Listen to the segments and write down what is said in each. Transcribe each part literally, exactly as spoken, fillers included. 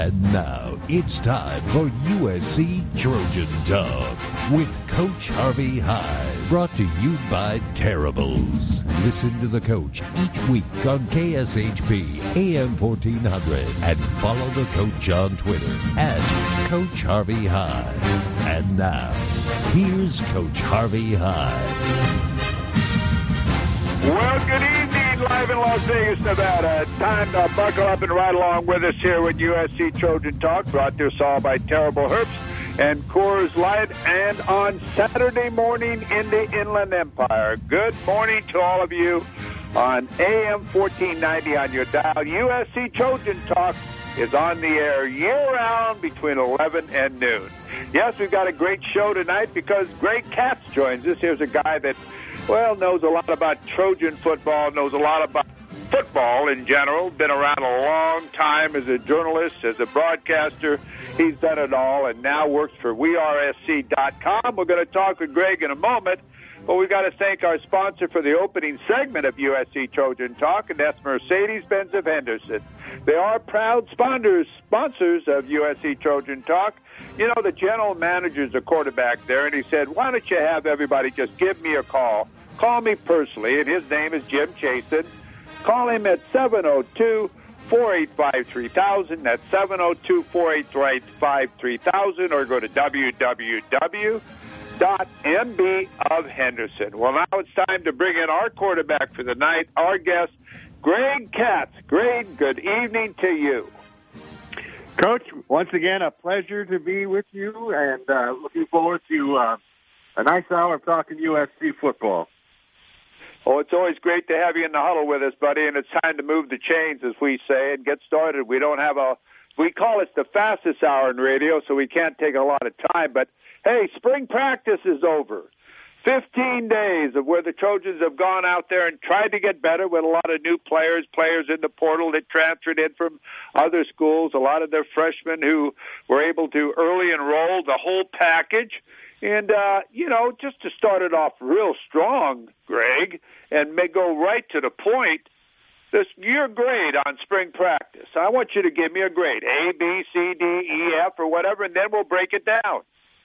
And now it's time for U S C Trojan Talk with Coach Harvey Hyde. Brought to you by Terribles. Listen to the coach each week on K S H P A M fourteen hundred and follow the coach on Twitter at Coach Harvey Hyde. And now, here's Coach Harvey Hyde. Well, good evening, live in Las Vegas, Nevada. Time to buckle up and ride along with us here with U S C Trojan Talk, brought to us all by Terrible Herbst and Coors Light, and on Saturday morning in the Inland Empire. Good morning to all of you on A M fourteen ninety on your dial. U S C Trojan Talk is on the air year-round between eleven and noon. Yes, we've got a great show tonight because Greg Katz joins us. Here's a guy that, well, knows a lot about Trojan football, knows a lot about football in general, been around a long time as a journalist, as a broadcaster. He's done it all and now works for we R S C dot com. We're going to talk with Greg in a moment, but we've got to thank our sponsor for the opening segment of U S C Trojan Talk, and that's Mercedes-Benz of Henderson. They are proud sponsors, sponsors of U S C Trojan Talk. You know, the general manager's a quarterback there, and he said, why don't you have everybody just give me a call? Call me personally, and his name is Jim Chasen. Call him at seven oh two, four eight five, three thousand. That's seven oh two, four eight five, three thousand, or go to w w w dot m b of Henderson. Well, now it's time to bring in our quarterback for the night, our guest, Greg Katz. Greg, good evening to you. Coach, once again, a pleasure to be with you, and uh, looking forward to uh, a nice hour of talking U S C football. Oh, it's always great to have you in the huddle with us, buddy, and it's time to move the chains, as we say, and get started. We don't have a, we call it the fastest hour in radio, so we can't take a lot of time, but hey, spring practice is over. fifteen days of where the Trojans have gone out there and tried to get better with a lot of new players, players in the portal that transferred in from other schools, a lot of their freshmen who were able to early enroll, the whole package. And, uh, you know, just to start it off real strong, Greg, and may go right to the point, this your grade on spring practice. I want you to give me a grade, A, B, C, D, E, F, or whatever, and then we'll break it down.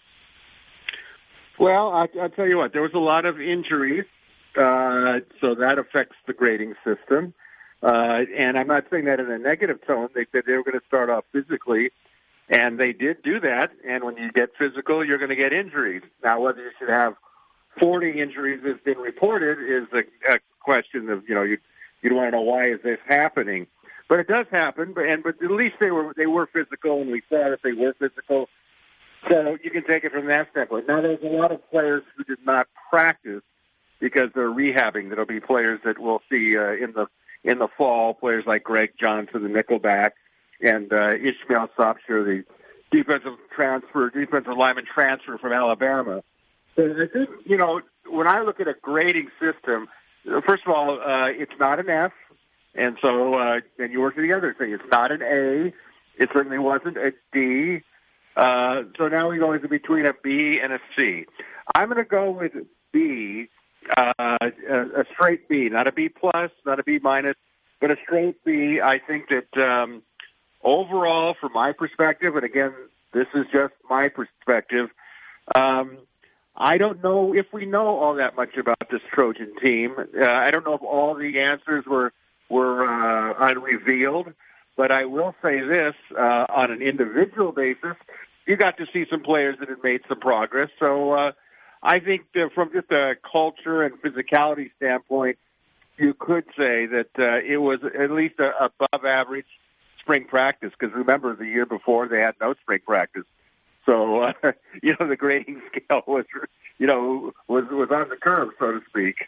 Well, I, I'll tell you what, there was a lot of injuries, uh, so that affects the grading system. Uh, and I'm not saying that in a negative tone. They said they were going to start off physically, and they did do that. And when you get physical, you're going to get injuries. Now, whether you should have forty injuries has been reported is a, a question of, you know, you you want to know why is this happening. But it does happen, but, and, but at least they were they were physical, and we saw that they were physical. So you can take it from that standpoint. Now, there's a lot of players who did not practice because they're rehabbing. There'll be players that we'll see uh, in the in the fall, players like Greg Johnson, the nickelback, and uh, Ishmael Sopsher, the defensive transfer, defensive lineman transfer from Alabama. So I think, you know, when I look at a grading system, first of all, uh, it's not an F, and so uh, and you work together. So it's not an A. It certainly wasn't a D. Uh, so now we go into between a B and a C. I'm going to go with B, uh, a, a straight B, not a B plus, not a B minus, but a straight B. I think that um, overall, from my perspective, and again, this is just my perspective, um, I don't know if we know all that much about this Trojan team. Uh, I don't know if all the answers were were uh, unrevealed. But I will say this, uh, on an individual basis, you got to see some players that have made some progress. So uh, I think that from just a culture and physicality standpoint, you could say that uh, it was at least a above average spring practice. Because remember, the year before they had no spring practice. So, uh, you know, the grading scale was, you know, was, was on the curve, so to speak.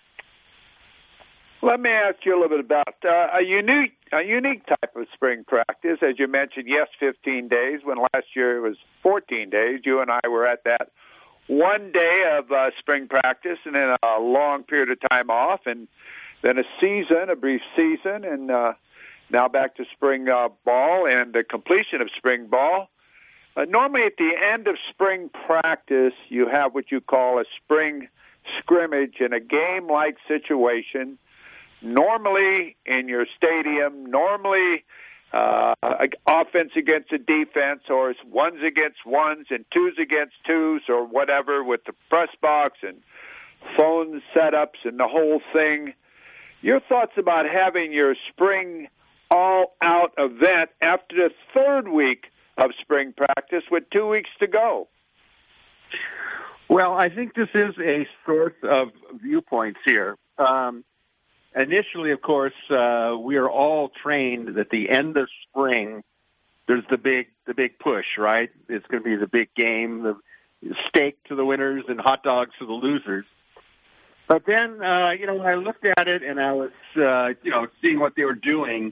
Let me ask you a little bit about uh, a unique a unique type of spring practice. As you mentioned, yes, fifteen days, when last year it was fourteen days. You and I were at that one day of uh, spring practice and then a long period of time off, and then a season, a brief season, and uh, now back to spring uh, ball and the completion of spring ball. Uh, normally at the end of spring practice, you have what you call a spring scrimmage in a game-like situation, normally in your stadium, normally uh, offense against a defense, or it's ones against ones and twos against twos, or whatever, with the press box and phone setups and the whole thing. Your thoughts about having your spring all-out event after the third week of spring practice with two weeks to go? Well, I think this is a source of viewpoints here. Um, initially, of course, uh, we are all trained that the end of spring, there's the big, the big push, right? It's going to be the big game, the steak to the winners and hot dogs to the losers. But then, uh, you know, when I looked at it and I was, uh, you know, seeing what they were doing,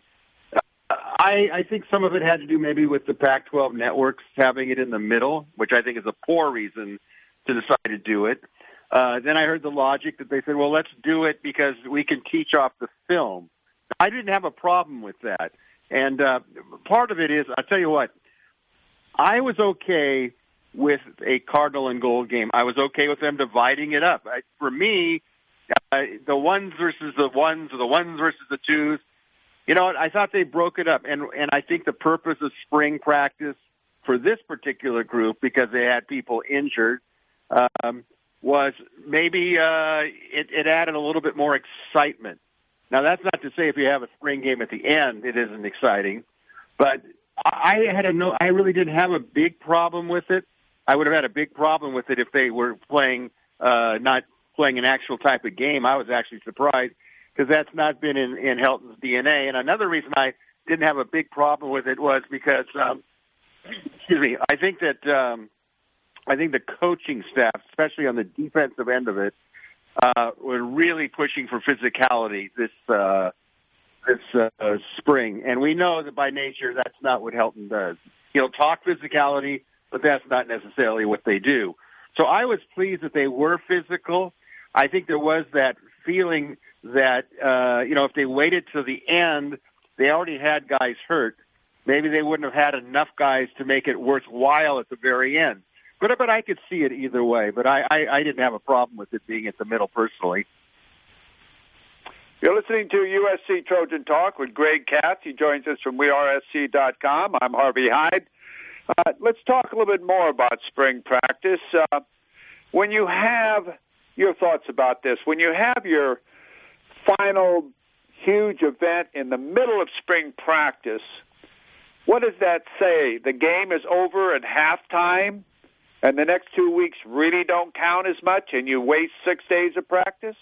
I, I think some of it had to do maybe with the Pac twelve networks having it in the middle, which I think is a poor reason to decide to do it. Uh, then I heard the logic that they said, well, let's do it because we can teach off the film. I didn't have a problem with that. And uh, part of it is, I'll tell you what, I was okay with a Cardinal and Gold game. I was okay with them dividing it up. I, for me, uh, the ones versus the ones, or the ones versus the twos, you know, I thought they broke it up. And, and I think the purpose of spring practice for this particular group, because they had people injured, um, was maybe uh, it, it added a little bit more excitement. Now, that's not to say if you have a spring game at the end, it isn't exciting. But I had a no, I really didn't have a big problem with it. I would have had a big problem with it if they were playing, uh, not playing an actual type of game. I was actually surprised because that's not been in, in Helton's D N A. And another reason I didn't have a big problem with it was because, um, excuse me, I think that um, I think the coaching staff, especially on the defensive end of it, uh, were really pushing for physicality this uh, this uh, spring. And we know that by nature that's not what Helton does. He'll talk physicality, but that's not necessarily what they do. So I was pleased that they were physical. I think there was that feeling that, uh, you know, if they waited to the end, they already had guys hurt. Maybe they wouldn't have had enough guys to make it worthwhile at the very end. But, but I could see it either way. But I, I, I didn't have a problem with it being at the middle personally. You're listening to U S C Trojan Talk with Greg Katz. He joins us from we are S C dot com. I'm Harvey Hyde. Uh, let's talk a little bit more about spring practice. Uh, when you have your thoughts about this, when you have your final huge event in the middle of spring practice, what does that say? The game is over at halftime, and the next two weeks really don't count as much, and you waste six days of practice?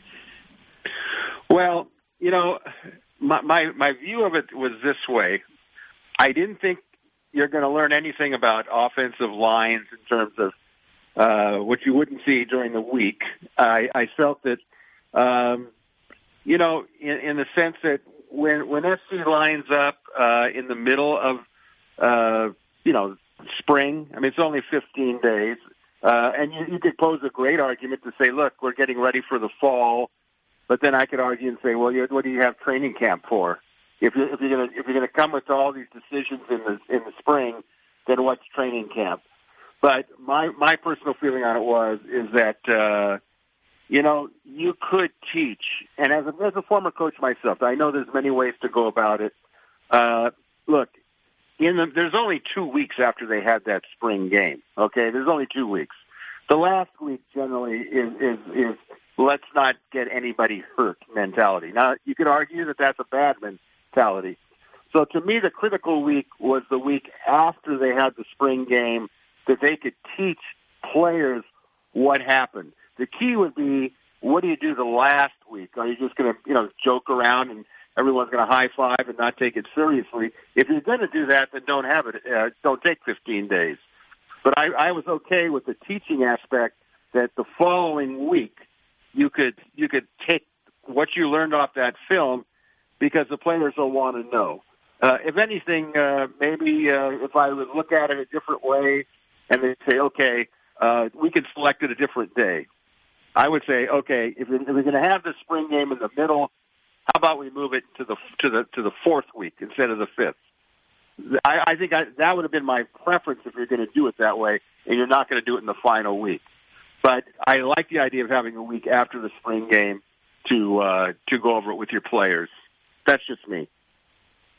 Well, you know, my, my, my view of it was this way. I didn't think you're going to learn anything about offensive lines in terms of uh, what you wouldn't see during the week. I, I felt that, um, you know, in, in the sense that when when S C lines up uh, in the middle of, uh, you know, spring, I mean, it's only fifteen days, uh, and you, you could pose a great argument to say, look, we're getting ready for the fall, but then I could argue and say, well, you, what do you have training camp for? If you're, if you're going to if you're going to come with all these decisions in the in the spring, then what's training camp? But my my personal feeling on it was is that uh, you know you could teach, and as a, as a former coach myself, I know there's many ways to go about it. Uh, look, in the, there's only two weeks after they had that spring game. Okay, there's only two weeks. The last week generally is is is let's not get anybody hurt mentality. Now you could argue that that's a bad mentality. So to me, the critical week was the week after they had the spring game that they could teach players what happened. The key would be, what do you do the last week? Are you just going to, you know, joke around and everyone's going to high five and not take it seriously? If you're going to do that, then don't have it. Uh, don't take fifteen days. But I, I was okay with the teaching aspect that the following week you could you could take what you learned off that film, because the players will want to know. Uh, if anything, uh, maybe uh, if I would look at it a different way and they'd say, okay, uh, we can select it a different day. I would say, okay, if we're, if we're going to have the spring game in the middle, how about we move it to the to the to the fourth week instead of the fifth? I, I think I, that would have been my preference if you're going to do it that way, and you're not going to do it in the final week. But I like the idea of having a week after the spring game to uh, to go over it with your players. That's just me.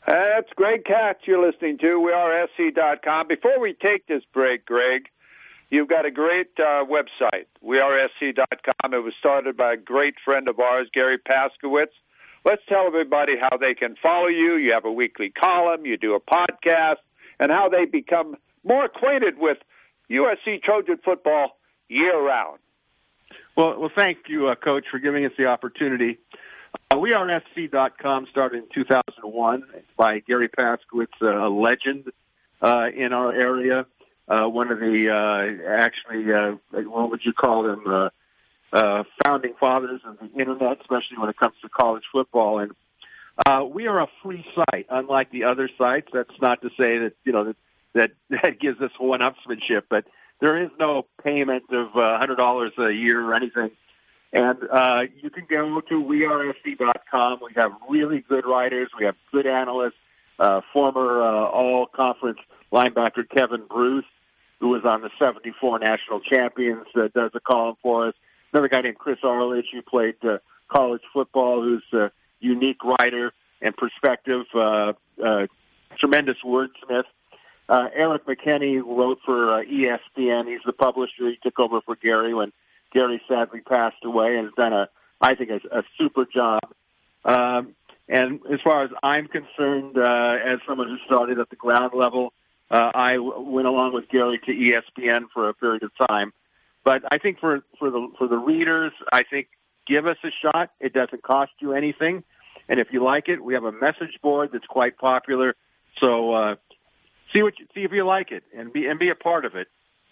That's Greg Katz you're listening to. We are S C dot com. Before we take this break, Greg, you've got a great uh, website, we are S C dot com. It was started by a great friend of ours, Gary Paskowitz. Let's tell everybody how they can follow you. You have a weekly column, you do a podcast, and how they become more acquainted with U S C Trojan football year-round. Well, well, thank you, uh, Coach, for giving us the opportunity. Uh, we are S C dot com, started in two thousand one by Gary Paskowitz, a legend uh, in our area. Uh, one of the, uh, actually, uh, what would you call them, uh, uh, founding fathers of the Internet, especially when it comes to college football. And uh, we are a free site, unlike the other sites. That's not to say that, you know, that that, that gives us one-upsmanship, but there is no payment of uh, one hundred dollars a year or anything. And uh, you can go to we are S C dot com. We have really good writers. We have good analysts. Uh, former uh, all-conference linebacker Kevin Bruce, who was on the seventy-four national champions, uh, does a column for us. Another guy named Chris Arledge, who played uh, college football, who's a unique writer and perspective, uh, uh, tremendous wordsmith. Uh, Eric McKinney wrote for uh, E S P N. He's the publisher. He took over for Gary when Gary sadly passed away, and has done a, I think, a, a super job. Um, and as far as I'm concerned, uh, as someone who started at the ground level, uh, I w- went along with Gary to E S P N for a period of time. But I think for, for the for the readers, I think give us a shot. It doesn't cost you anything, and if you like it, we have a message board that's quite popular. So uh, see what you, see if you like it, and be and be a part of it.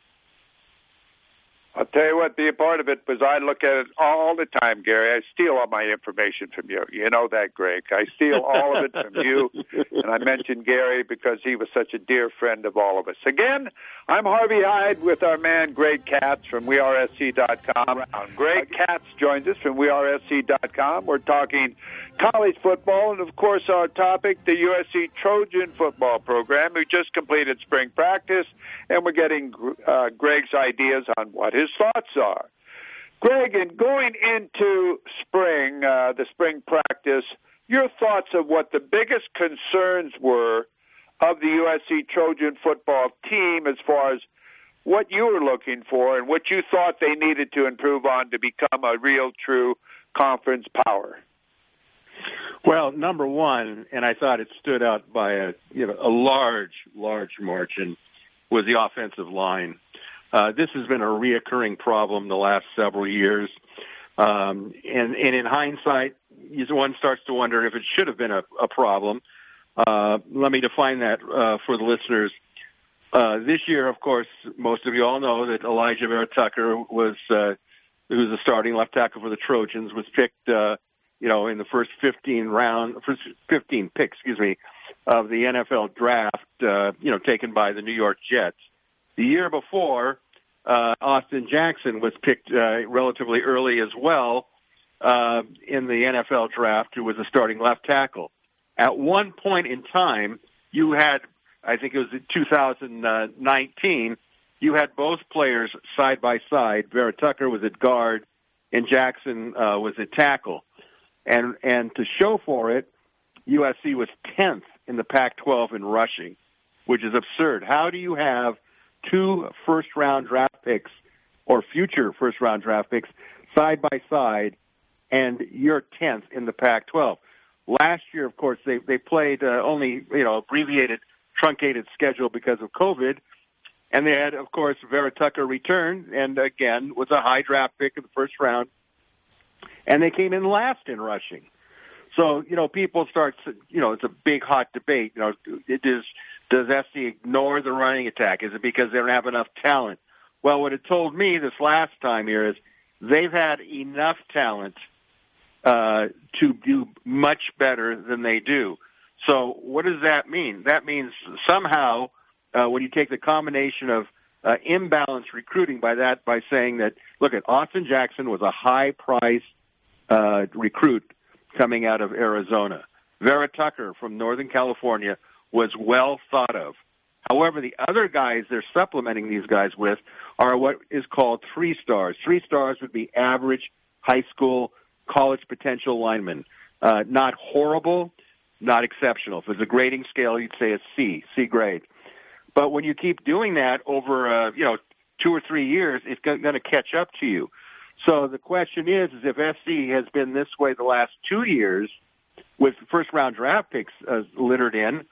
I'll tell you what, be a part of it, because I look at it all the time, Gary. I steal all my information from you. You know that, Greg. I steal all of it from you. And I mentioned Gary because he was such a dear friend of all of us. Again, I'm Harvey Hyde with our man Greg Katz from we are S C dot com. Greg Katz joins us from we are S C dot com. We're talking college football, and, of course, our topic, the U S C Trojan football program, who just completed spring practice, and we're getting uh, Greg's ideas on what his thoughts are. Greg, in going into spring, uh, the spring practice, your thoughts of what the biggest concerns were of the U S C Trojan football team as far as what you were looking for and what you thought they needed to improve on to become a real, true conference power. Well, number one, and I thought it stood out by a you know a large, large margin, was the offensive line. Uh, this has been a reoccurring problem the last several years, um, and, and in hindsight, one starts to wonder if it should have been a, a problem. Uh, let me define that uh, for the listeners. Uh, this year, of course, most of you all know that Elijah Vera Tucker was, uh, who was the starting left tackle for the Trojans, was picked, uh, you know, in the first fifteen round, first fifteen picks, excuse me, of the N F L draft, uh, you know, taken by the New York Jets. The year before, uh, Austin Jackson was picked uh, relatively early as well uh, in the N F L draft, who was a starting left tackle. At one point in time, you had, I think it was in two thousand nineteen, you had both players side by side. Vera Tucker was at guard, and Jackson uh, was at tackle. And and to show for it, U S C was tenth in the Pac twelve in rushing, which is absurd. How do you have two first-round draft picks or future first-round draft picks side by side, and you're tenth in the Pac twelve? Last year, of course, they they played uh, only you know abbreviated, truncated schedule because of COVID, and they had, of course, Vera Tucker returned, and again was a high draft pick in the first round, and they came in last in rushing. So, you know, people start, you know, it's a big, hot debate. You know, it is, does S C ignore the running attack? Is it because they don't have enough talent? Well, what it told me this last time here is they've had enough talent uh, to do much better than they do. So what does that mean? That means somehow uh, when you take the combination of uh, imbalanced recruiting by that, by saying that, look, at Austin Jackson was a high-priced uh, recruit coming out of Arizona. Vera Tucker from Northern California was well thought of. However, the other guys they're supplementing these guys with are what is called three stars. Three stars would be average high school, college potential linemen. Uh, not horrible, not exceptional. If it's a grading scale, you'd say a C, C grade. But when you keep doing that over, uh, you know, two or three years, it's going to catch up to you. So the question is, is if S C has been this way the last two years with first-round draft picks uh, littered in,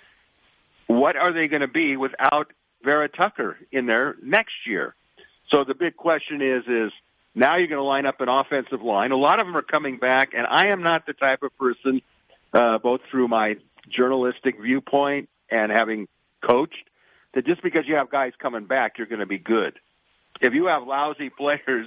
what are they going to be without Vera Tucker in there next year? So the big question is, is now you're going to line up an offensive line. A lot of them are coming back, and I am not the type of person, uh, both through my journalistic viewpoint and having coached, that just because you have guys coming back, you're going to be good. If you have lousy players,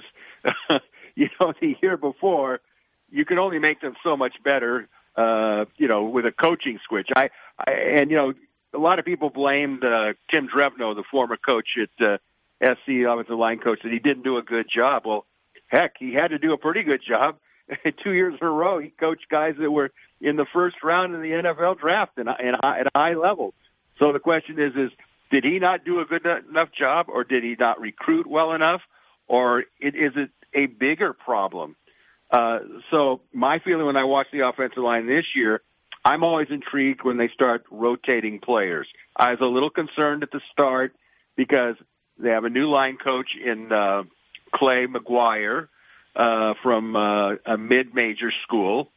you know, the year before, you can only make them so much better, uh, you know, with a coaching switch. I, I and, you know, a lot of people blamed uh, Tim Drevno, the former coach at uh, S C, offensive line coach, that he didn't do a good job. Well, heck, he had to do a pretty good job. Two years in a row, he coached guys that were in the first round of the N F L draft and, and high, at a high level. So the question is, is did he not do a good enough job, or did he not recruit well enough, or it, is it a bigger problem? Uh, so my feeling when I watch the offensive line this year, I'm always intrigued when they start rotating players. I was a little concerned at the start because they have a new line coach in uh, Clay McGuire uh, from uh, a mid-major school,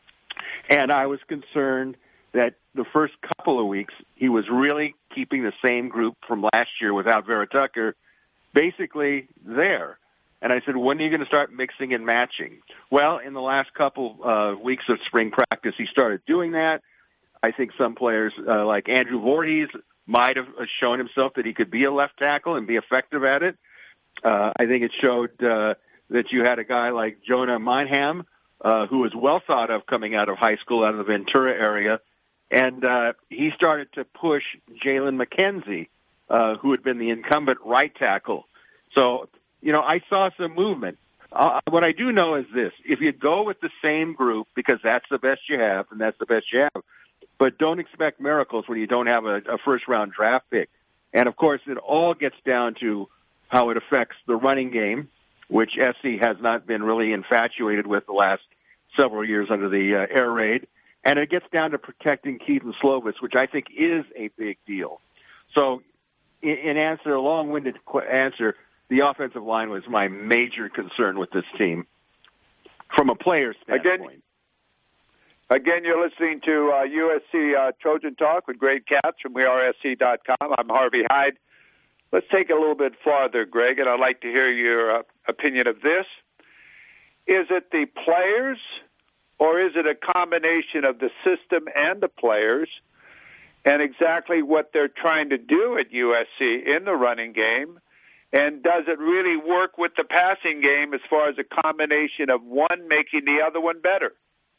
and I was concerned that the first couple of weeks he was really keeping the same group from last year without Vera Tucker basically there. And I said, when are you going to start mixing and matching? Well, in the last couple uh, weeks of spring practice, he started doing that. I think some players uh, like Andrew Voorhees might have shown himself that he could be a left tackle and be effective at it. Uh, I think it showed uh, that you had a guy like Jonah Mineham, uh, who was well thought of coming out of high school out of the Ventura area. And uh, he started to push Jalen McKenzie, uh, who had been the incumbent right tackle. So, you know, I saw some movement. Uh, what I do know is this. If you go with the same group, because that's the best you have, and that's the best you have, but don't expect miracles when you don't have a, a first-round draft pick. And, of course, it all gets down to how it affects the running game, which S C has not been really infatuated with the last several years under the uh, air raid. And it gets down to protecting Keaton Slovis, which I think is a big deal. So in, in answer, a long-winded qu- answer, the offensive line was my major concern with this team from a player standpoint. Again, again you're listening to uh, U S C uh, Trojan Talk with Greg Katz from we are S C dot com. I'm Harvey Hyde. Let's take it a little bit farther, Greg, and I'd like to hear your uh, opinion of this. Is it the players, or is it a combination of the system and the players, and exactly what they're trying to do at U S C in the running game? And does it really work with the passing game as far as a combination of one making the other one better?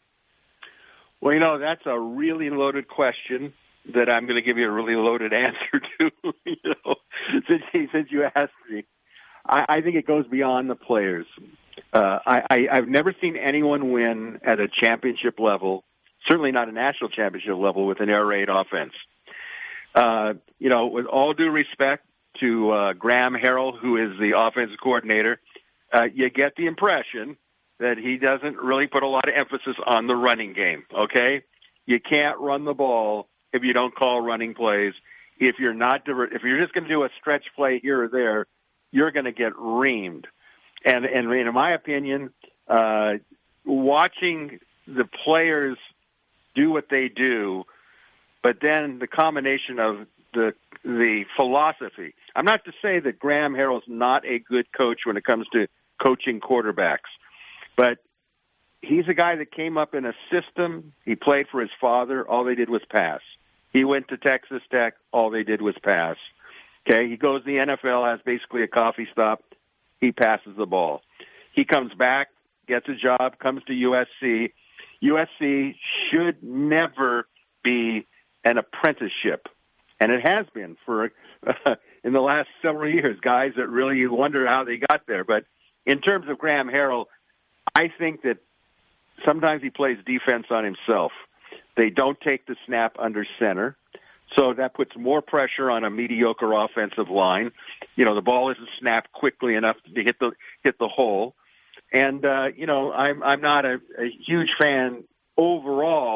Well, you know, that's a really loaded question that I'm going to give you a really loaded answer to, you know, since, since you asked me. I, I think it goes beyond the players. Uh, I, I, I've never seen anyone win at a championship level, certainly not a national championship level, with an air raid offense. Uh, you know, with all due respect to uh, Graham Harrell, who is the offensive coordinator, uh, you get the impression that he doesn't really put a lot of emphasis on the running game, okay? You can't run the ball if you don't call running plays. If you're not, if you're just going to do a stretch play here or there, you're going to get reamed. And, and in my opinion, uh, watching the players do what they do, but then the combination of the the philosophy. I'm not to say that Graham Harrell's not a good coach when it comes to coaching quarterbacks, but he's a guy that came up in a system. He played for his father. All they did was pass. He went to Texas Tech. All they did was pass. Okay, he goes to the N F L, has basically a coffee stop. He passes the ball. He comes back, gets a job, comes to U S C. U S C should never be an apprenticeship, and it has been for uh, in the last several years, guys that really you wonder how they got there. But in terms of Graham Harrell, I think that sometimes he plays defense on himself. They don't take the snap under center, so that puts more pressure on a mediocre offensive line. You know, the ball isn't snapped quickly enough to hit the hit the hole. And uh, you know, I'm I'm not a, a huge fan overall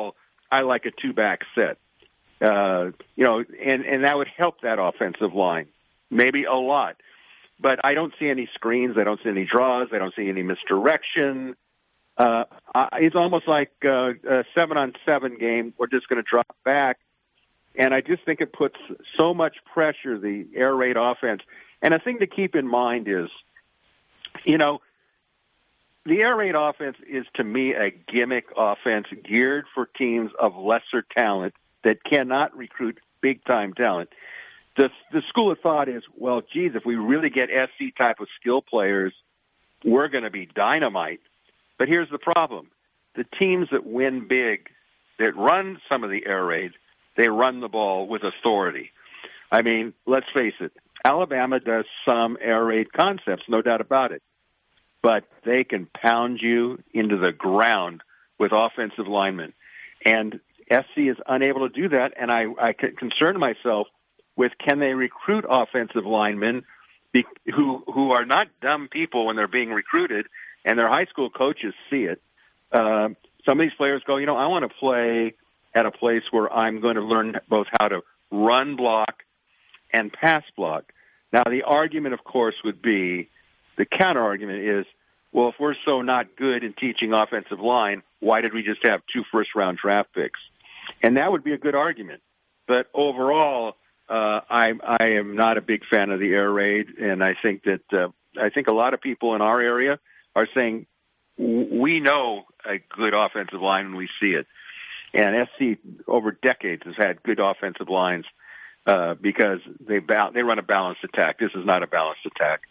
I like a two-back set. Uh, you know, and, and that would help that offensive line, maybe a lot. But I don't see any screens. I don't see any draws. I don't see any misdirection. Uh, it's almost like uh, a seven-on-seven game. We're just going to drop back. And I just think it puts so much pressure, the air raid offense. And a thing to keep in mind is, you know, the air raid offense is, to me, a gimmick offense geared for teams of lesser talent that cannot recruit big-time talent. The, the school of thought is, well, geez, if we really get S C type of skill players, we're going to be dynamite. But here's the problem. The teams that win big, that run some of the air raids, they run the ball with authority. I mean, let's face it, Alabama does some air raid concepts, no doubt about it. But they can pound you into the ground with offensive linemen. And S C is unable to do that, and I, I concern myself with, can they recruit offensive linemen be, who who are not dumb people when they're being recruited, and their high school coaches see it. Uh, some of these players go, you know, I want to play at a place where I'm going to learn both how to run block and pass block. Now, the argument, of course, would be, the counter-argument is, well, if we're so not good in teaching offensive line, why did we just have two first-round draft picks? And that would be a good argument. But overall, uh, I, I am not a big fan of the air raid, and I think that uh, I think a lot of people in our area are saying, we know a good offensive line when we see it. And S C, over decades, has had good offensive lines uh, because they ba- they run a balanced attack. This is not a balanced attack.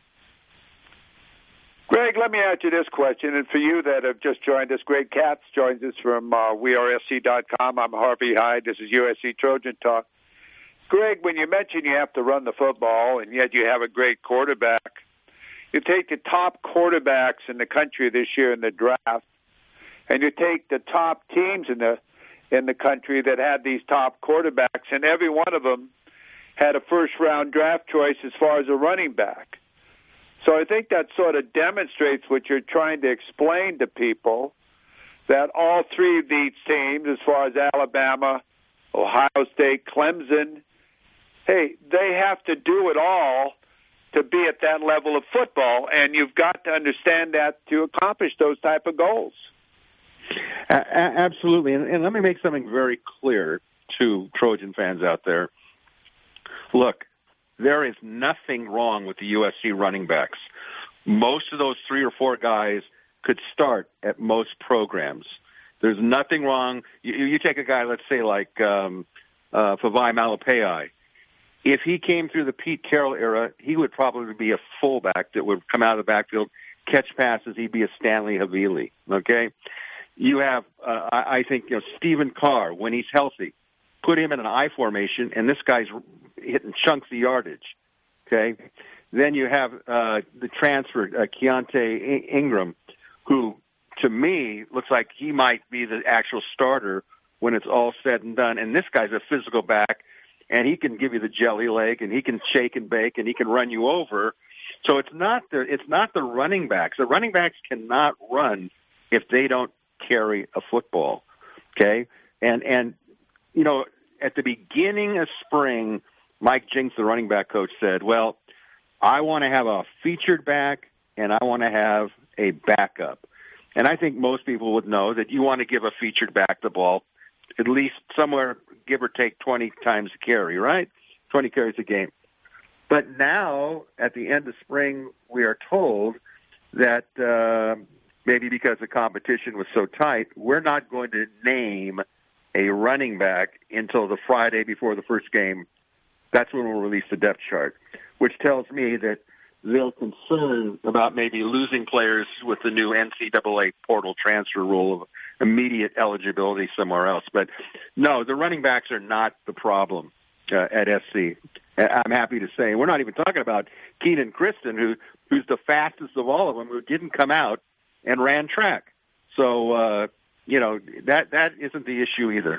Greg, let me ask you this question, and for you that have just joined us, Greg Katz joins us from uh, we are S C dot com. I'm Harvey Hyde. This is U S C Trojan Talk. Greg, when you mention you have to run the football, and yet you have a great quarterback, you take the top quarterbacks in the country this year in the draft, and you take the top teams in the in the country that had these top quarterbacks, and every one of them had a first-round draft choice as far as a running back. So I think that sort of demonstrates what you're trying to explain to people, that all three of these teams, as far as Alabama, Ohio State, Clemson, hey, they have to do it all to be at that level of football, and you've got to understand that to accomplish those type of goals. Uh, absolutely, and, and let me make something very clear to Trojan fans out there. Look, there is nothing wrong with the U S C running backs. Most of those three or four guys could start at most programs. There's nothing wrong. You, you take a guy, let's say, like um, uh, Favai Malapai. If he came through the Pete Carroll era, he would probably be a fullback that would come out of the backfield, catch passes. He'd be a Stanley Havili, okay? You have, uh, I, I think, you know, Stephen Carr, when he's healthy, put him in an I formation, and this guy's hitting chunks of yardage, okay? Then you have uh, the transfer, uh, Keontae Ingram, who, to me, looks like he might be the actual starter when it's all said and done. And this guy's a physical back, and he can give you the jelly leg, and he can shake and bake, and he can run you over. So it's not the it's not the running backs. The running backs cannot run if they don't carry a football, okay? And, and you know, at the beginning of spring, Mike Jinks, the running back coach, said, well, I want to have a featured back and I want to have a backup. And I think most people would know that you want to give a featured back the ball at least somewhere, give or take, twenty times a carry, right? twenty carries a game. But now, at the end of spring, we are told that uh, maybe because the competition was so tight, we're not going to name a running back until the Friday before the first game. That's when we'll release the depth chart, which tells me that they're concerned about maybe losing players with the new N C double A portal transfer rule of immediate eligibility somewhere else. But no, the running backs are not the problem uh, at S C. I'm happy to say we're not even talking about Keenan Kristen, who who's the fastest of all of them, who didn't come out and ran track. So uh, you know that that isn't the issue either.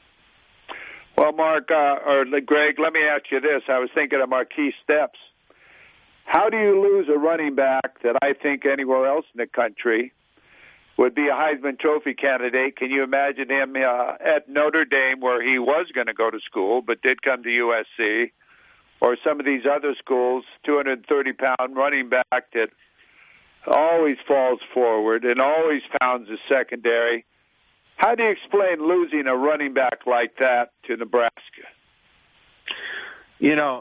Well, Mark uh, or Greg, let me ask you this. I was thinking of Marquise Steps. How do you lose a running back that I think anywhere else in the country would be a Heisman Trophy candidate. Can you imagine him uh, at Notre Dame, where he was going to go to school but did come to U S C, or some of these other schools, two hundred thirty pound running back that always falls forward and always pounds the secondary? How do you explain losing a running back like that to Nebraska? You know,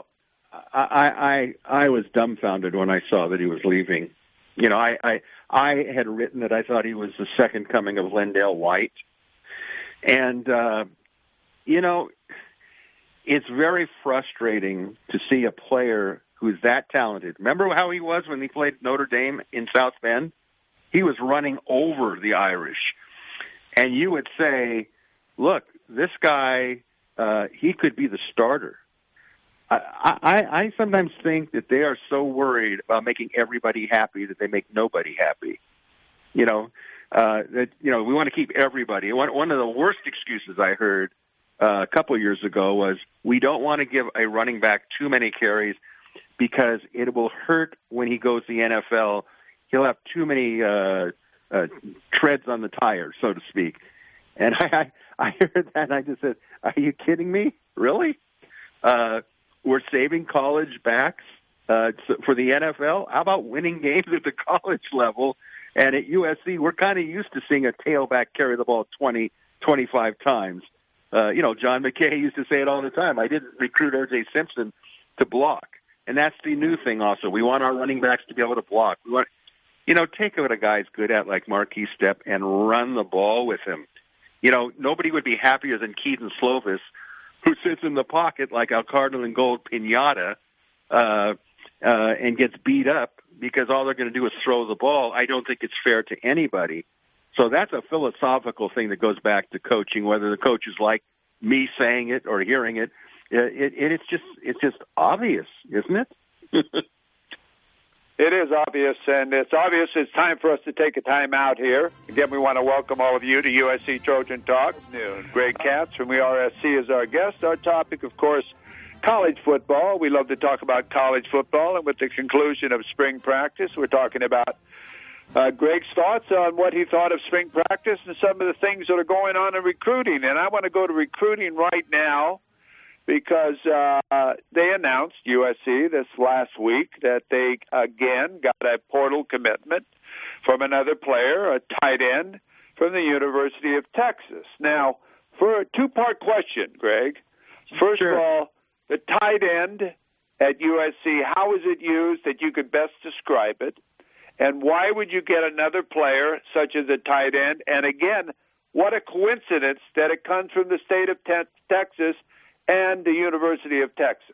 I I I was dumbfounded when I saw that he was leaving. You know, I, I I had written that I thought he was the second coming of Lendale White. And, uh, you know, it's very frustrating to see a player who's that talented. Remember how he was when he played Notre Dame in South Bend? He was running over the Irish. And you would say, look, this guy, uh, he could be the starter. I, I, I sometimes think that they are so worried about making everybody happy that they make nobody happy. You know, uh, that you know we want to keep everybody. One one of the worst excuses I heard uh, a couple of years ago was we don't want to give a running back too many carries because it will hurt when he goes to the N F L. He'll have too many uh, uh, treads on the tire, so to speak. And I, I, I heard that and I just said, "Are you kidding me? Really?" Uh, We're saving college backs uh, for the N F L. How about winning games at the college level? And at U S C, we're kind of used to seeing a tailback carry the ball twenty, twenty-five times. Uh, you know, John McKay used to say it all the time. I didn't recruit O J Simpson to block. And that's the new thing also. We want our running backs to be able to block. We want, you know, take what a guy's good at, like Marquise Stepp, and run the ball with him. You know, nobody would be happier than Keaton Slovis, who sits in the pocket like a cardinal and gold pinata uh, uh, and gets beat up because all they're going to do is throw the ball. I don't think it's fair to anybody. So that's a philosophical thing that goes back to coaching, whether the coaches like me saying it or hearing it. It, it it's just it's just obvious, isn't it? It is obvious, and it's obvious it's time for us to take a time out here. Again, we want to welcome all of you to U S C Trojan Talk. Greg Katz from the R S C is our guest. Our topic, of course, college football. We love to talk about college football, and with the conclusion of spring practice, we're talking about uh, Greg's thoughts on what he thought of spring practice and some of the things that are going on in recruiting. And I want to go to recruiting right now, because uh, they announced, U S C, this last week that they, again, got a portal commitment from another player, a tight end, from the University of Texas. Now, for a two-part question, Greg. First Sure. of all, the tight end at U S C, how is it used that you could best describe it? And why would you get another player such as a tight end? And again, what a coincidence that it comes from the state of te- Texas and the University of Texas.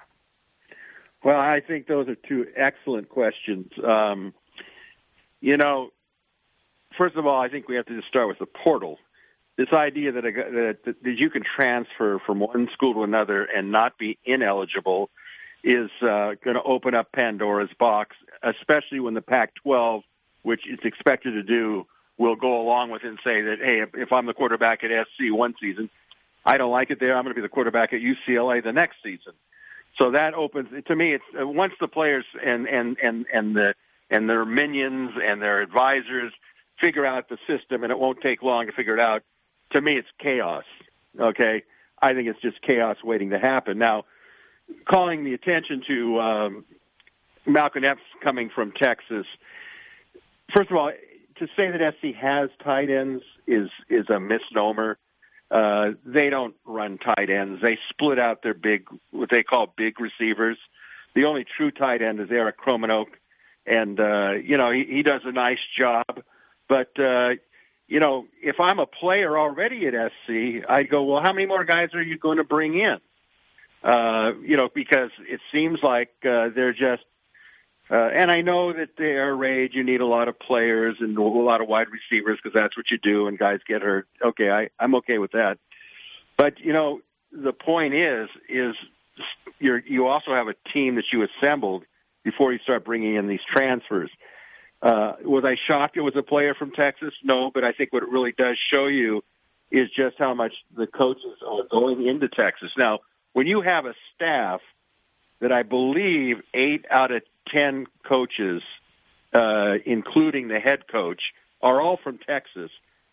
Well, I think those are two excellent questions. Um, you know, first of all, I think we have to just start with the portal. This idea that, a, that, that you can transfer from one school to another and not be ineligible is uh, going to open up Pandora's box, especially when the Pac twelve, which it's expected to do, will go along with it and say that, hey, if, if I'm the quarterback at S C one season, I don't like it there, I'm going to be the quarterback at U C L A the next season. So that opens, to me, it's uh, once the players and, and, and, and, the, and their minions and their advisors figure out the system, and it won't take long to figure it out, to me it's chaos, okay? I think it's just chaos waiting to happen. Now, calling the attention to um, Malcolm Epps coming from Texas, first of all, to say that S C has tight ends is, is a misnomer. Uh, they don't run tight ends. They split out their big, what they call big receivers. The only true tight end is Eric Kromanoke, and, uh, you know, he, he does a nice job. But, uh, you know, if I'm a player already at S C, I'd go, well, how many more guys are you going to bring in? Uh, you know, because it seems like uh, they're just, Uh, and I know that the air raid, you need a lot of players and a lot of wide receivers because that's what you do, and guys get hurt. Okay, I, I'm okay with that. But, you know, the point is, is you're, you also have a team that you assembled before you start bringing in these transfers. Uh, was I shocked it was a player from Texas? No, but I think what it really does show you is just how much the coaches are going into Texas. Now, when you have a staff that I believe eight out of ten coaches, uh, including the head coach, are all from Texas,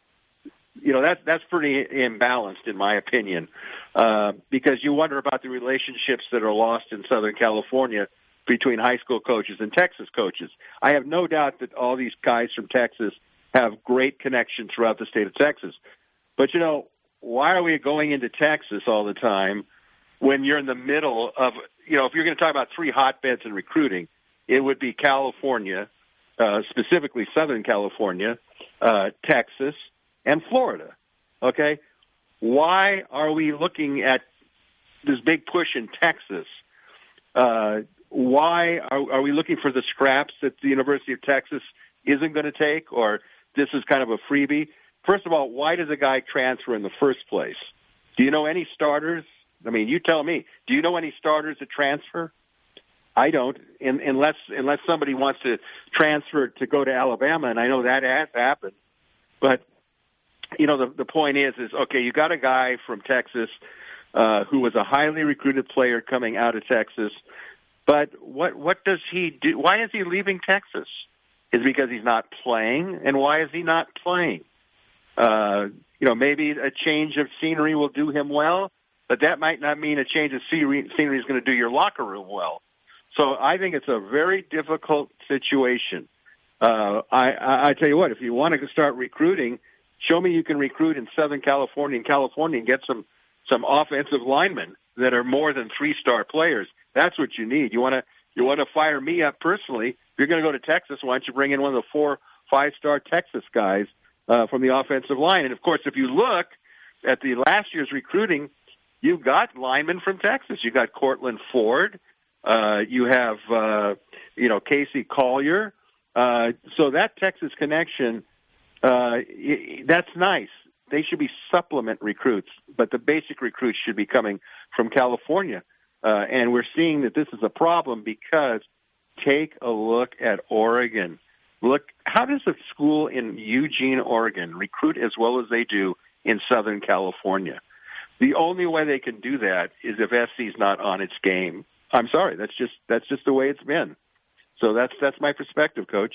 you know, that's, that's pretty imbalanced in my opinion, uh, because you wonder about the relationships that are lost in Southern California between high school coaches and Texas coaches. I have no doubt that all these guys from Texas have great connections throughout the state of Texas. But, you know, why are we going into Texas all the time when you're in the middle of, you know, if you're going to talk about three hotbeds in recruiting, it would be California, uh, specifically Southern California, uh, Texas, and Florida, okay? Why are we looking at this big push in Texas? Uh, why are, are we looking for the scraps that the University of Texas isn't going to take, or this is kind of a freebie? First of all, why does a guy transfer in the first place? Do you know any starters? I mean, you tell me. Do you know any starters that transfer? I don't, in, unless unless somebody wants to transfer to go to Alabama, and I know that has happened. But you know, the the point is, is okay, you got a guy from Texas uh, who was a highly recruited player coming out of Texas, but what what does he do? Why is he leaving Texas? Is it because he's not playing? And why is he not playing? Uh, you know, maybe a change of scenery will do him well, but that might not mean a change of scenery, scenery is going to do your locker room well. So I think it's a very difficult situation. Uh, I, I, I tell you what, if you want to start recruiting, show me you can recruit in Southern California and California and get some, some offensive linemen that are more than three-star players. That's what you need. You want to you want to fire me up personally. If you're going to go to Texas, why don't you bring in one of the four, five-star Texas guys uh, from the offensive line? And, of course, if you look at the last year's recruiting, you've got linemen from Texas. You've got Cortland Ford. Uh, you have, uh, you know, Casey Collier. Uh, so that Texas connection, uh, that's nice. They should be supplement recruits, but the basic recruits should be coming from California. Uh, and we're seeing that this is a problem because take a look at Oregon. Look, how does a school in Eugene, Oregon recruit as well as they do in Southern California? The only way they can do that is if S C's not on its game. I'm sorry, that's just that's just the way it's been. So that's that's my perspective, Coach.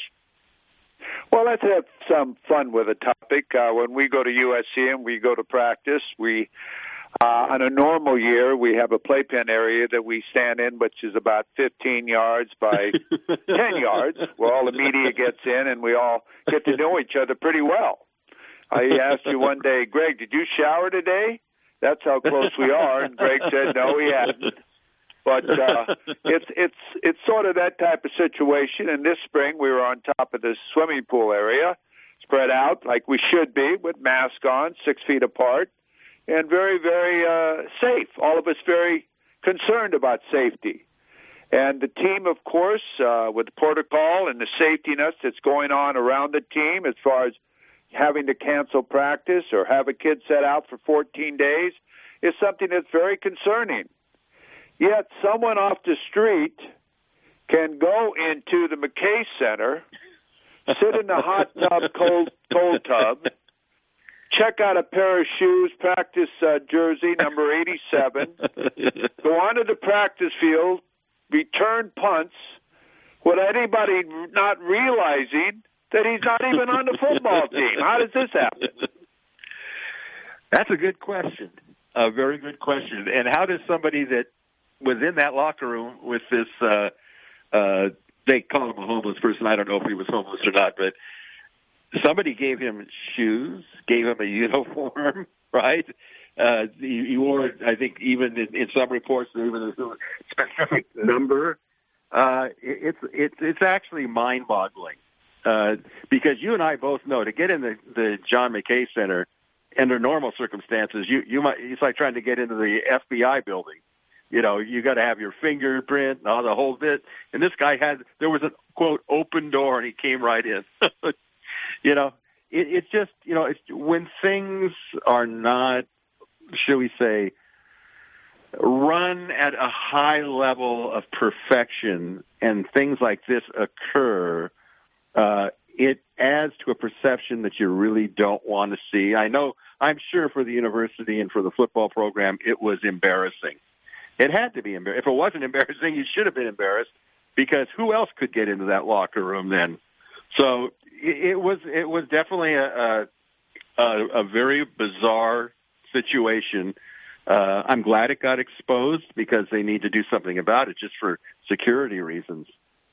Well, let's have some fun with the topic. Uh, when we go to U S C and we go to practice, we uh, on a normal year we have a playpen area that we stand in, which is about fifteen yards by ten yards, where all the media gets in and we all get to know each other pretty well. I asked you one day, Greg, did you shower today? That's how close we are. And Greg said, no, he hadn't. But uh, it's it's it's sort of that type of situation. And this spring, we were on top of the swimming pool area, spread out like we should be, with masks on, six feet apart, and very, very uh, safe. All of us very concerned about safety. And the team, of course, uh, with the protocol and the safety nets that's going on around the team as far as having to cancel practice or have a kid set out for fourteen days is something that's very concerning. Yet someone off the street can go into the McKay Center, sit in the hot tub, cold, cold tub, check out a pair of shoes, practice uh, jersey number eighty-seven, go onto the practice field, return punts, with anybody not realizing that he's not even on the football team. How does this happen? That's a good question. A very good question. And how does somebody that was in that locker room with this, uh, uh, they call him a homeless person. I don't know if he was homeless or not, but somebody gave him shoes, gave him a uniform, right? Uh, he, he wore, I think, even in, in some reports, even a specific number. Uh, it, it's it's it's actually mind-boggling. Uh, because you and I both know to get in the, the John McKay Center under normal circumstances, you, you might, it's like trying to get into the F B I building. You know, you got to have your fingerprint and all the whole bit. And this guy had, there was a quote open door and he came right in. You know, it, it's just, you know, it's when things are not, shall we say, run at a high level of perfection and things like this occur, Uh, it adds to a perception that you really don't want to see. I know, I'm sure for the university and for the football program, it was embarrassing. It had to be embarrassing. If it wasn't embarrassing, you should have been embarrassed because who else could get into that locker room then? So, it, it was it was definitely a, a, a very bizarre situation. Uh, I'm glad it got exposed because they need to do something about it just for security reasons.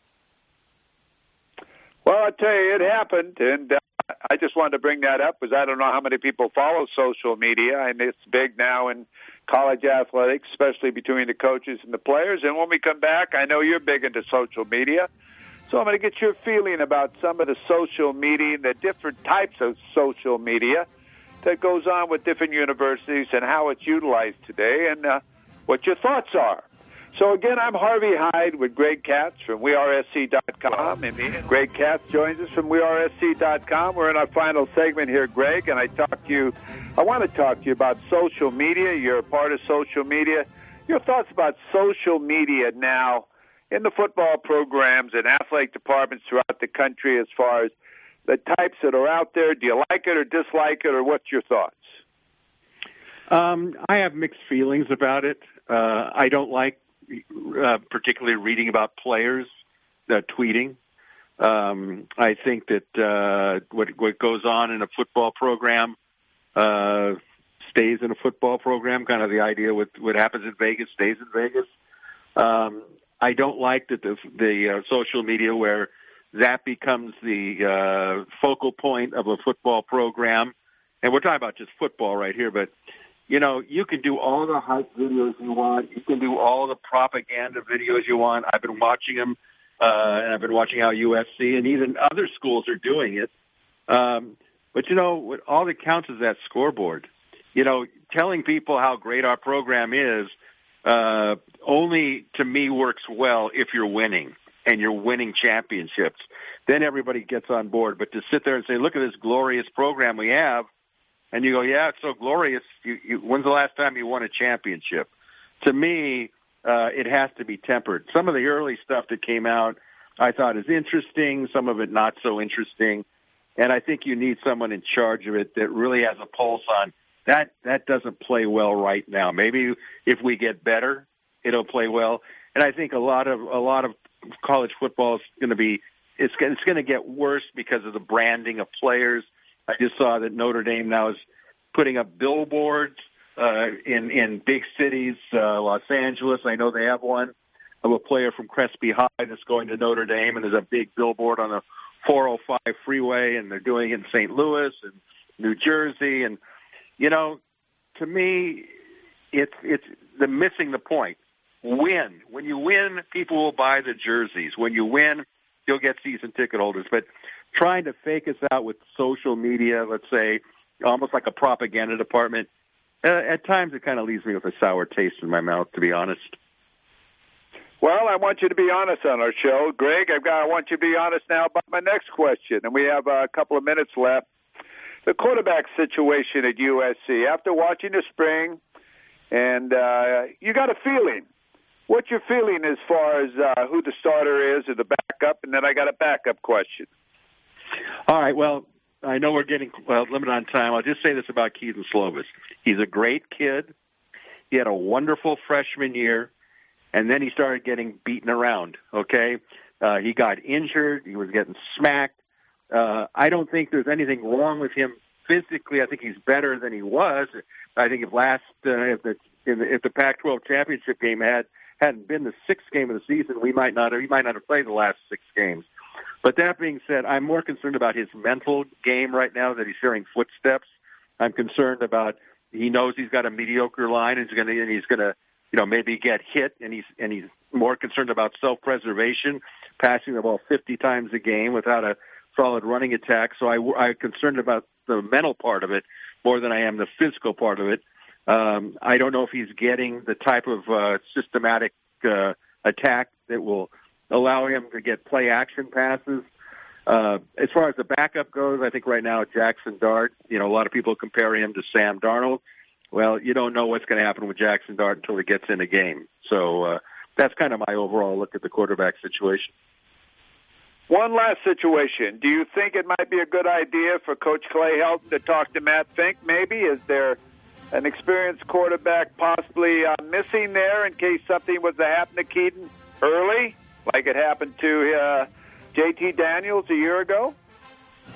Well, I'll tell you, it happened, and uh, I just wanted to bring that up because I don't know how many people follow social media, and it's big now in college athletics, especially between the coaches and the players. And when we come back, I know you're big into social media, so I'm going to get your feeling about some of the social media, the different types of social media that goes on with different universities and how it's utilized today, and uh, what your thoughts are. So, again, I'm Harvey Hyde with Greg Katz from We R S C dot com, and Greg Katz joins us from We R S C dot com. We're in our final segment here, Greg, and I talk to you. I want to talk to you about social media. You're a part of social media. Your thoughts about social media now in the football programs and athletic departments throughout the country as far as the types that are out there. Do you like it or dislike it, or what's your thoughts? Um, I have mixed feelings about it. Uh, I don't like Uh, particularly reading about players uh, tweeting. Um, I think that uh, what, what goes on in a football program uh, stays in a football program, kind of the idea with what happens in Vegas stays in Vegas. Um, I don't like that the, the uh, social media where that becomes the uh, focal point of a football program. And we're talking about just football right here, but you know, you can do all the hype videos you want. You can do all the propaganda videos you want. I've been watching them, uh, and I've been watching how U S C and even other schools are doing it. Um, but, you know, what, all that counts is that scoreboard. You know, telling people how great our program is uh, only, to me, works well if you're winning and you're winning championships. Then everybody gets on board. But to sit there and say, look at this glorious program we have, and you go, yeah, it's so glorious. You, you, when's the last time you won a championship? To me, uh, it has to be tempered. Some of the early stuff that came out I thought is interesting, some of it not so interesting. And I think you need someone in charge of it that really has a pulse on that. That doesn't play well right now. Maybe if we get better, it'll play well. And I think a lot of a lot of college football is going to be it's, it's going to get worse because of the branding of players. I just saw that Notre Dame now is putting up billboards uh, in in big cities, uh, Los Angeles. I know they have one of a player from Crespi High that's going to Notre Dame, and there's a big billboard on the four oh five freeway, and they're doing it in Saint Louis and New Jersey. And you know, to me, it's it's the missing the point. Win. When you win, people will buy the jerseys. When you win, you'll get season ticket holders. But trying to fake us out with social media, let's say, almost like a propaganda department, uh, at times it kind of leaves me with a sour taste in my mouth, to be honest. Well, I want you to be honest on our show. Greg, I've got, I want you to be honest now about my next question, and we have a couple of minutes left. The quarterback situation at U S C, after watching the spring, and uh, you got a feeling. What's your feeling as far as uh, who the starter is or the backup? And then I got a backup question. All right, well, I know we're getting well, limited on time. I'll just say this about Kedon Slovis. He's a great kid. He had a wonderful freshman year, and then he started getting beaten around, okay? Uh, he got injured. He was getting smacked. Uh, I don't think there's anything wrong with him physically. I think he's better than he was. I think if last uh, if the if the Pac twelve championship game had hadn't been the sixth game of the season, we might not have, he might not have played the last six games. But that being said, I'm more concerned about his mental game right now, that he's hearing footsteps. I'm concerned about he knows he's got a mediocre line, and he's going to and he's going to you know maybe get hit, and he's and he's more concerned about self-preservation, passing the ball fifty times a game without a solid running attack. So I, I'm concerned about the mental part of it more than I am the physical part of it. Um, I don't know if he's getting the type of uh, systematic uh, attack that will allow him to get play action passes. Uh, as far as the backup goes, I think right now Jackson Dart, you know, a lot of people compare him to Sam Darnold. Well, you don't know what's going to happen with Jackson Dart until he gets in a game. So uh, that's kind of my overall look at the quarterback situation. One last situation. Do you think it might be a good idea for Coach Clay Helton to talk to Matt Fink maybe? Is there an experienced quarterback possibly uh, missing there in case something was to happen to Kedon early, like it happened to uh, J T Daniels a year ago?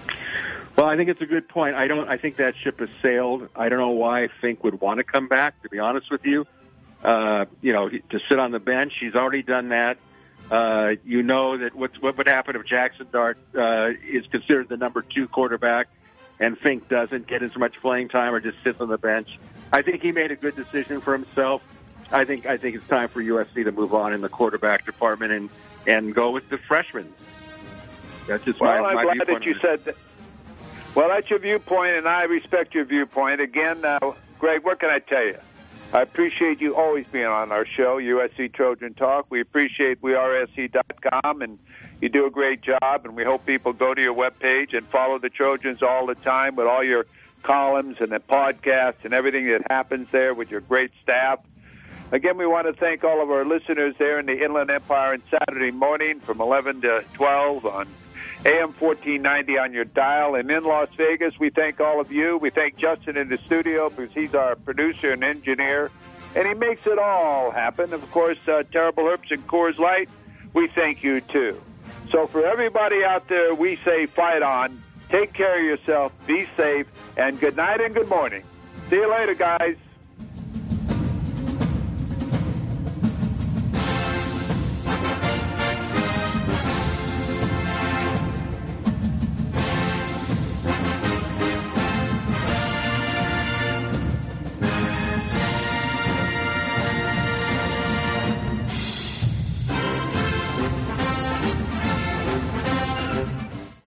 Well, I think it's a good point. I don't. I think that ship has sailed. I don't know why Fink would want to come back, to be honest with you. Uh, you know, to sit on the bench. He's already done that. Uh, you know that what's, what would happen if Jackson Dart uh, is considered the number two quarterback and Fink doesn't get as much playing time or just sits on the bench. I think he made a good decision for himself. I think I think it's time for U S C to move on in the quarterback department and, and go with the freshmen. That's just well, my, I'm my glad viewpoint. that you said that. Well, that's your viewpoint, and I respect your viewpoint. Again, uh, Greg, what can I tell you? I appreciate you always being on our show, U S C Trojan Talk. We appreciate we R S C dot com, and you do a great job, and we hope people go to your webpage and follow the Trojans all the time with all your columns and the podcasts and everything that happens there with your great staff. Again, we want to thank all of our listeners there in the Inland Empire on Saturday morning from eleven to twelve on A M fourteen ninety on your dial. And in Las Vegas, we thank all of you. We thank Justin in the studio because he's our producer and engineer, and he makes it all happen. Of course, uh, Terrible Herbst and Coors Light, we thank you too. So for everybody out there, we say fight on, take care of yourself, be safe, and good night and good morning. See you later, guys.